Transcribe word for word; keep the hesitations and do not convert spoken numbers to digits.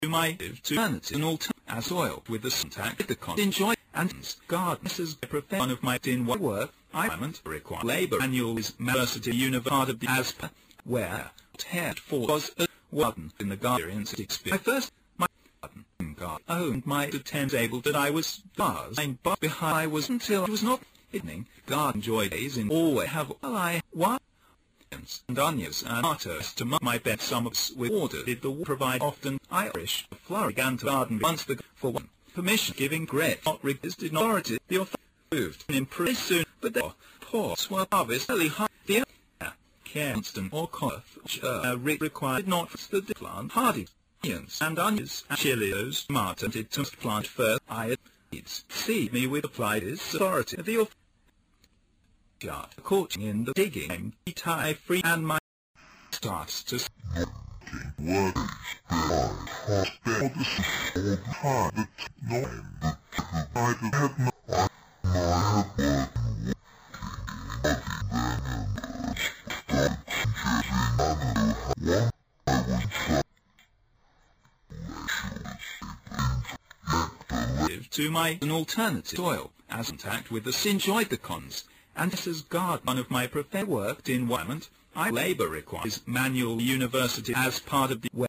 my eternity and alter as oil with the syntax the con enjoy and gardeners as I prefer one of my in what work I haven't require labor annual is University University of the Aspa where Ted for was a warden in the garden experience. I first my garden garden owned my attend able that I was bars and but behind I was until I was not evening garden joy days in always have all I what and onions and tomatoes to my bed summers with order did the provide often Irish Florigant garden once the for one permission giving great not resisted authority the moved in pretty soon but the ports were obviously high the care instant or cough uh, required not for the plant hardy onions and onions and chilios tomato did to plant first I needs see me with applied his authority the yard caught in the digging tie free and my starts to what is the time the I had no to my an alternative oil as intact with the enjoyed the cons and this is guard one of my preferred worked in environment I labor requires manual university as part of the